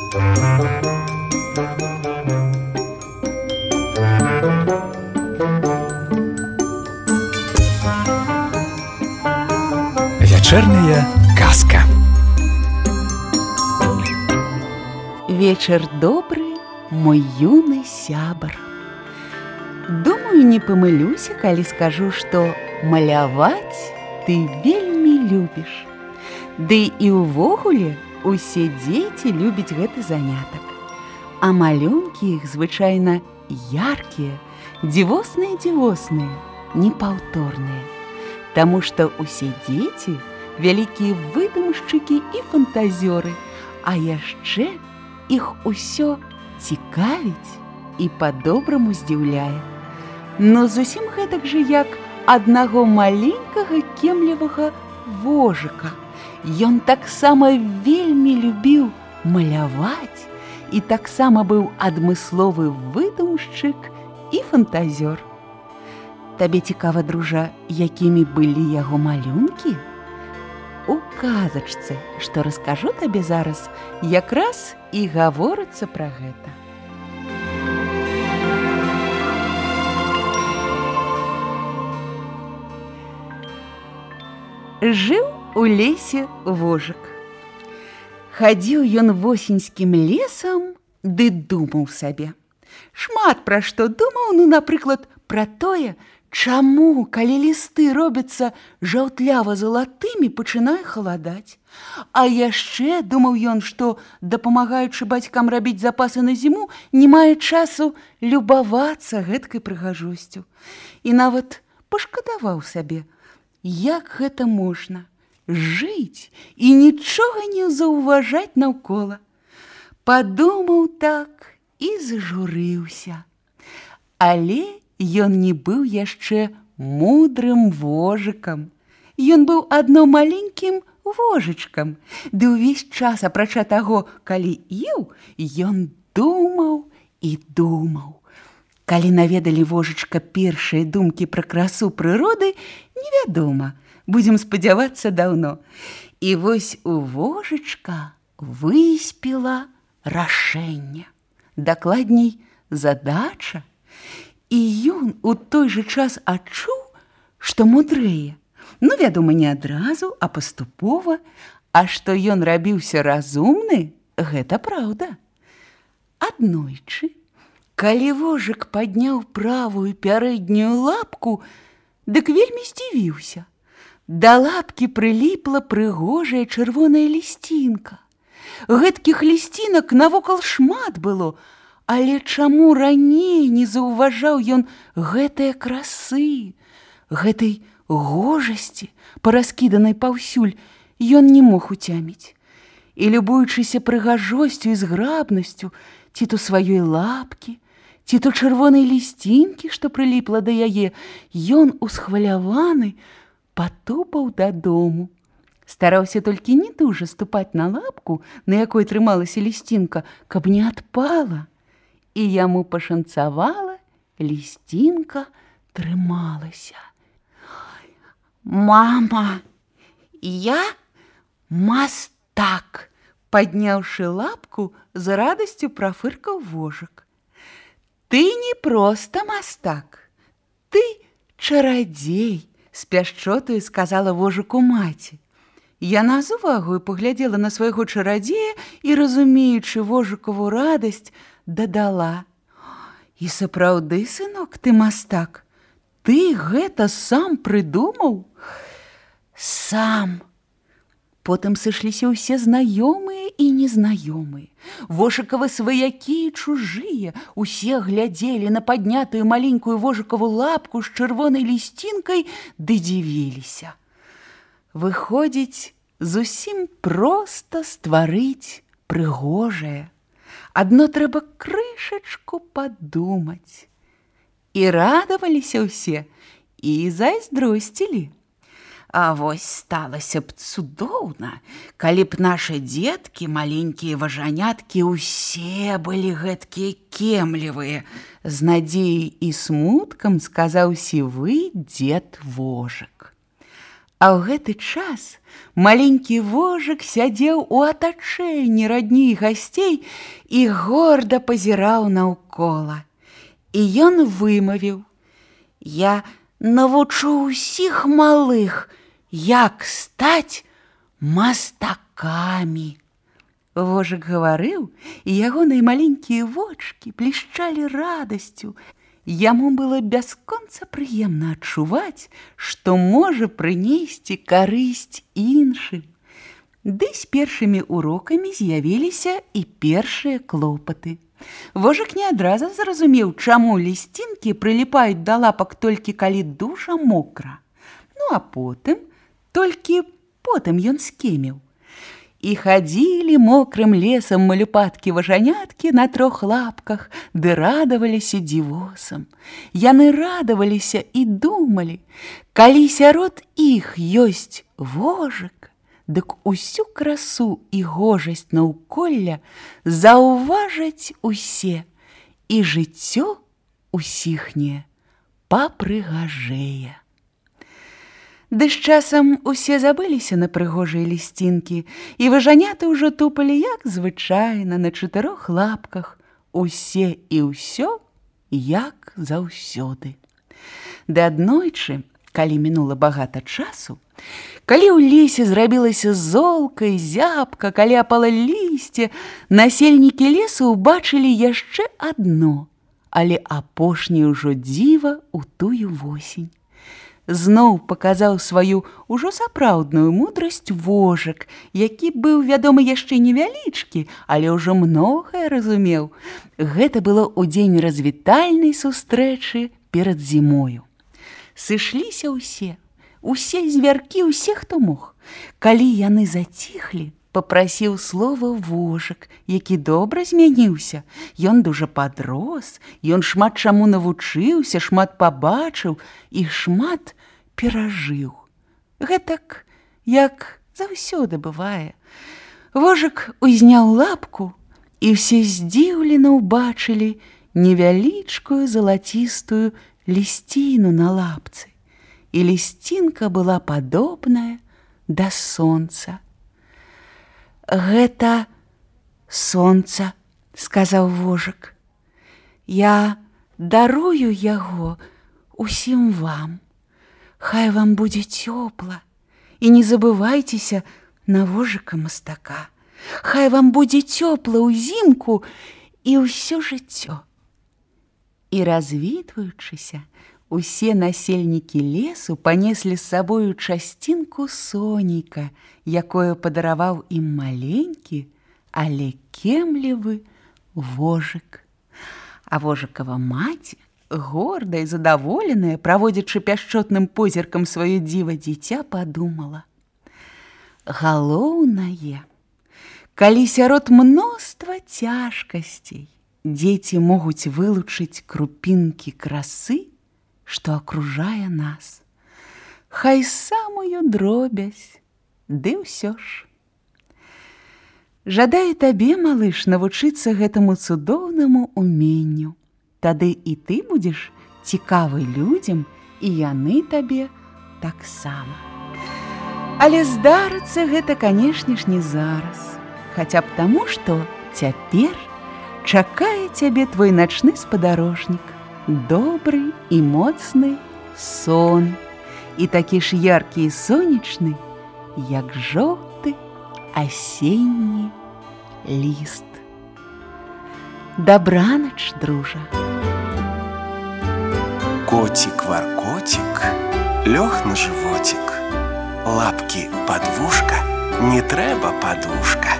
Вечерняя казка. Вечер добры, мой юны сябар. Думаю, не памылюся, калі скажу, што маляваць ты вельмі любіш. Ды і ўвогуле усе дзеці любяць гэты занятак. А малюнкі іх звычайна яркія, дзівосныя, непаўторныя. Таму што усе дзеці вялікія выдумшчыкі і фантазёры, а яшчэ іх усё цікавіць і па-добраму здзіўляе. Но зусім гэтак жа, як аднаго маленькага кемлівага вожыка. Ён таксама вельмі любіў маляваць і таксама быў адмысловы выдумшчык і фантазёр. Табе цікава, дружа, якімі былі яго малюнкі? У казачцы, што раскажу табе зараз, якраз і гаворыцца пра гэта. Жыў у лесе вожык. Хадзіў ён восеньскім лесам, ды думаў сабе. Шмат пра што думаў, напрыклад, пра тое, чаму, калі лісты робяцца жаўтлява-залатымі, пачынае халадаць. А яшчэ думаў ён, што, дапамагаючы бацькам рабіць запасы на зіму, не мае часу любавацца гэткай прыгажосцю. І нават пашкадаваў сабе, як гэта можна жыць і нічога не заўважаць наўкола. Падумаў так і зажурыўся. Але ён не быў яшчэ мудрым вожыкам. Ён быў адно маленькім вожачкам. Ды ўвесь час, апрача таго, калі еў, ён думаў і думаў. Калі наведалі вожачка першыя думкі пра красу прыроды, невядома, будзем спадзявацца даўно. І вось у вожачка выспела рашэнне. Дакладней, задача. І ён у той жа час адчуў, што мудрэе. Вядома, не адразу, а паступова. А што ён рабіўся разумны, гэта праўда. Аднойчы, калі вожык падняў правую пярэднюю лапку, дык вельмі здзівіўся. Да лапкі прыліпла прыгожая чырвоная лісцінка. Гэткіх лісцінак навокал шмат было, але чаму раней не заўважаў ён гэтыя красы, гэтай гожасці, параскіданай паўсюль, ён не мог уцяміць. І, любуючыся прыгажосцю і зграбнасцю, ці то сваёй лапкі, ці то чырвонай лісцінкі, што прыліпла да яе, ён, усхваляваны, патупаў дадому. Стараўся толькі не дужа ступаць на лапку, на якой трымалася лісцінка, каб не адпала. І яму пашанцавала, лісцінка трымалася. «Мама, я мастак!» Падняўшы лапку, з радасцю прафыркаў вожык. «Ты не проста мастак, ты чарадзей!» З пяшчотаю сказала вожыку маці. Яна з увагою паглядзела на свайго чарадзея і, разумеючы вожыкову радасць, дадала: «І сапраўды, сынок, ты мастак? Ты гэта сам прыдумаў?» «Сам!» Потым сышліся ўсе знаёмыя і незнаёмыя. Вожыкавы сваякі і чужыя. Усе глядзелі на паднятую маленькую вожыкову лапку з чырвонай лісцінкай ды дзівіліся. Выходзіць, зусім проста стварыць прыгожае. Адно трэба крышачку падумаць. І радаваліся ўсе, і зайздросцілі. А вось сталася б цудоўна, калі б нашы дзеткі, маленькія важаняткі, усе былі гэткія кемлівыя, з надзеяй і смуткам сказаў сівы дзед вожык. А ў гэты час маленькі вожык сядзеў у атачэнні радні і гасцей і горда пазіраў наўкола. І ён вымавіў: «Я навучу ўсіх малых, як стаць мастакамі». Вожык гаварыў, і ягоныя маленькія вочкі блішчалі радасцю. Яму было бясконца прыемна адчуваць, што можа прынесці карысць іншым. Ды з першымі урокамі з'явіліся і першыя клопаты. Вожык не адразу зразумеў, чаму лісцінкі прыліпаюць да лапак толькі калі дужа мокра. Ну, а толькі потым ён скеміў. І хадзілі мокрым лесам малюпаткі-важаняткі на 3 лапках, ды радаваліся дзівосам. Яны радаваліся і думалі, калі сярод іх ёсць вожык, дык усю красу і гожасць наўколля заўважаць усе, і жыццё усіхняе папрыгажэе. Ды з часам усе забыліся на прыгожыя лісцінкі, і важаняты ўжо тупалі, як звычайна, на 4 лапках, усе і ўсё, як заўсёды. Ды аднойчы, калі мінула багата часу, калі ў лесе зрабілася золка і зябка, калі апала лісце, насельнікі лесу ўбачылі яшчэ адно, але апошняе ўжо дзіва ў тую восень. Зноў паказаў сваю ўжо сапраўдную мудрасць вожык, які быў, вядома, яшчэ невялічкі, але ўжо многае разумеў. Гэта было ў дзень развітальнай сустрэчы перад зімою. Сышліся усе звяркі, усе, хто мог. Калі яны заціхлі, папрасіў слова вожык, які добра змяніўся. Ён дужа падрос, ён шмат чаму навучыўся, шмат пабачыў і шмат перажыў. Гэтак, як заўсёды бывае. Вожык узняў лапку, і ўсе здзіўлена ўбачылі невялічкую залацістую лісціну на лапцы. І лісцінка была падобная да сонца. «Гэта сонца», – сказаў вожык. «Я дарую яго усім вам. Хай вам будзе цёпла, і не забывайцеся на вожыка-мастака. Хай вам будзе цёпла ўзімку і ўсё жыццё». І развітваючыся, усе насельнікі лесу панеслі з сабою часцінку сонейка, якое падараваў ім маленькі, але кемлівы вожык. А вожыкава маці, гордая і задаволеная, праводзячы пяшчотным позіркам сваё дзіва дзіця, падумала: галоўнае, калі сярод мноства цяжкасцей дзеці могуць вылучыць крупінкі красы, што акружае нас, хай самую дробязь, ды ўсё ж. Жадаю табе, малыш, навучыцца гэтаму цудоўнаму уменню. Тады і ты будзеш цікавы людзям, і яны табе таксама. Але здарыцца гэта, канешне ж, не зараз, хаця б таму, што цяпер чакае цябе твой начны спадарожнік, добры і моцны сон, і такі ж яркі і сонечны, як жоўты асенні ліст. Дабранач, дружа. Котик-воркотик лёг на животик, лапки под вушка, не трэба подушка.